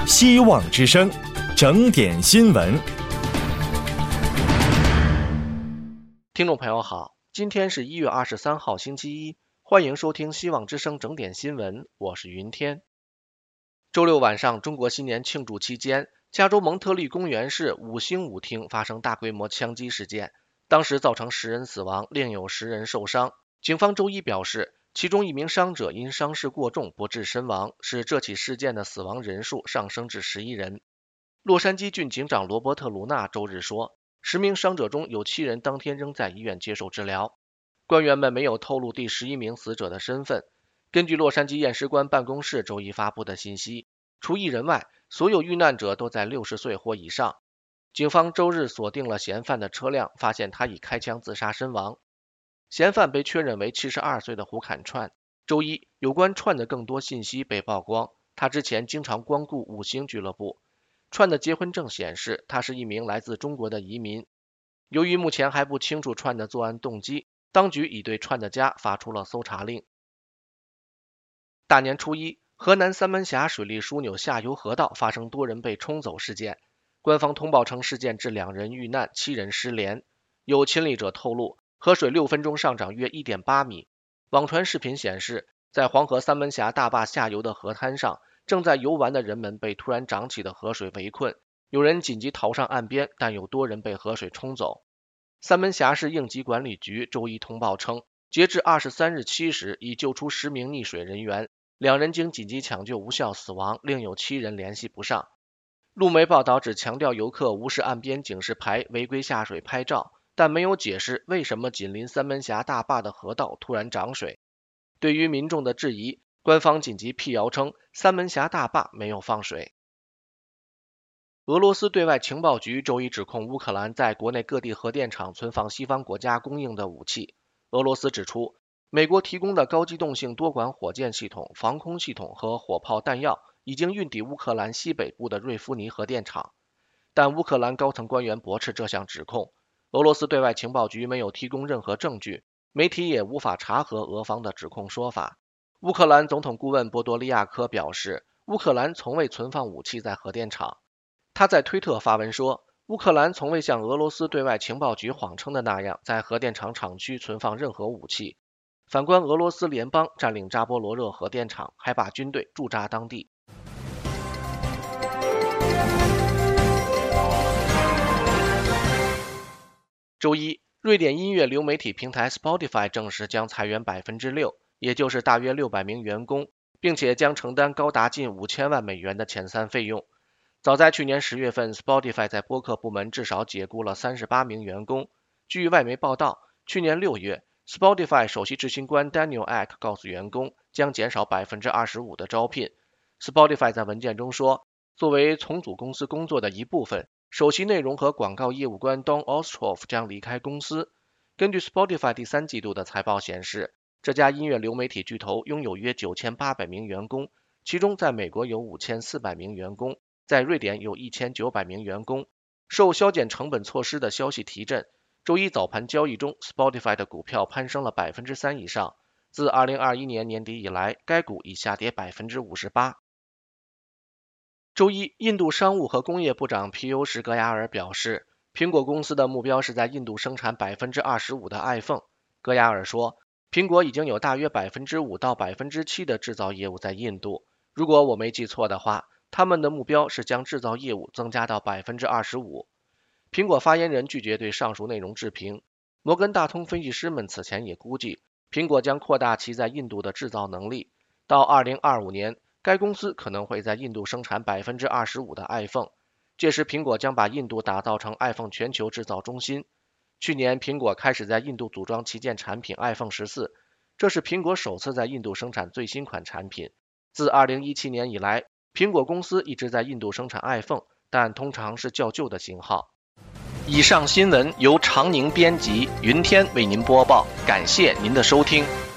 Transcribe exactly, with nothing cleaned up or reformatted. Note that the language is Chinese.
希望之声，整点新闻。 听众朋友好，今天是一月二十三号星期一，欢迎收听希望之声整点新闻，我是云天。周六晚上中国新年庆祝期间，加州蒙特利公园市五星舞厅发生大规模枪击事件，当时造成十人死亡，另有十人受伤。警方周一表示，其中一名伤者因伤势过重不治身亡，使这起事件的死亡人数上升至十一人。洛杉矶郡警长罗伯特·卢纳周日说，十名伤者中有七人当天仍在医院接受治疗。官员们没有透露第十一名死者的身份。根据洛杉矶验尸官办公室周一发布的信息，除一人外，所有遇难者都在六十岁或以上。警方周日锁定了嫌犯的车辆，发现他已开枪自杀身亡。嫌犯被确认为七十二岁的胡坎串。周一，有关串的更多信息被曝光，他之前经常光顾五星俱乐部。串的结婚证显示他是一名来自中国的移民。由于目前还不清楚串的作案动机，当局已对串的家发出了搜查令。大年初一，河南三门峡水利枢纽下游河道发生多人被冲走事件，官方通报称事件致两人遇难，七人失联。有亲历者透露，河水六分钟上涨约 一点八米。网传视频显示，在黄河三门峡大坝下游的河滩上，正在游玩的人们被突然涨起的河水围困，有人紧急逃上岸边，但有多人被河水冲走。三门峡市应急管理局周一通报称，截至二十三日七时，已救出十名溺水人员，两人经紧急抢救无效死亡，另有七人联系不上。路媒报道只强调游客无视岸边警示牌，违规下水拍照，但没有解释为什么紧邻三门峡大坝的河道突然涨水。对于民众的质疑，官方紧急辟谣称，三门峡大坝没有放水。俄罗斯对外情报局周一指控乌克兰在国内各地核电厂存放西方国家供应的武器。俄罗斯指出，美国提供的高机动性多管火箭系统、防空系统和火炮弹药已经运抵乌克兰西北部的瑞夫尼核电厂，但乌克兰高层官员驳斥这项指控。俄罗斯对外情报局没有提供任何证据，媒体也无法查核俄方的指控说法。乌克兰总统顾问波多利亚科表示，乌克兰从未存放武器在核电厂。他在推特发文说，乌克兰从未像俄罗斯对外情报局谎称的那样，在核电厂厂区存放任何武器。反观俄罗斯联邦占领扎波罗热核电厂，还把军队驻扎当地。周一，瑞典音乐流媒体平台 Spotify 证实将裁员 百分之六， 也就是大约六百名员工，并且将承担高达近五千万美元的遣散费用。早在去年十月份 ，Spotify 在播客部门至少解雇了三十八名员工。据外媒报道，去年六月 ，Spotify 首席执行官 Daniel Ek 告诉员工将减少 百分之二十五 的招聘。Spotify 在文件中说，作为重组公司工作的一部分，首席内容和广告业务官 Don Ostroff 将离开公司。根据 Spotify 第三季度的财报显示，这家音乐流媒体巨头拥有约九千八百名员工，其中在美国有五千四百名员工，在瑞典有一千九百名员工。受削减成本措施的消息提振，周一早盘交易中 Spotify 的股票攀升了 百分之三 以上，自二零二一年年底以来，该股已下跌 百分之五十八。周一，印度商务和工业部长皮尤什·戈亚尔表示，苹果公司的目标是在印度生产 百分之二十五 的 iPhone。戈亚尔说，苹果已经有大约 百分之五 到 百分之七 的制造业务在印度，如果我没记错的话，他们的目标是将制造业务增加到 百分之二十五。苹果发言人拒绝对上述内容置评。摩根大通分析师们此前也估计，苹果将扩大其在印度的制造能力，到二零二五年，该公司可能会在印度生产 百分之二十五 的 iPhone， 届时苹果将把印度打造成 iPhone 全球制造中心。去年苹果开始在印度组装旗舰产品 iPhone 十四，这是苹果首次在印度生产最新款产品。自二零一七年以来，苹果公司一直在印度生产 iPhone， 但通常是较旧的型号。以上新闻由常宁编辑，云天为您播报，感谢您的收听。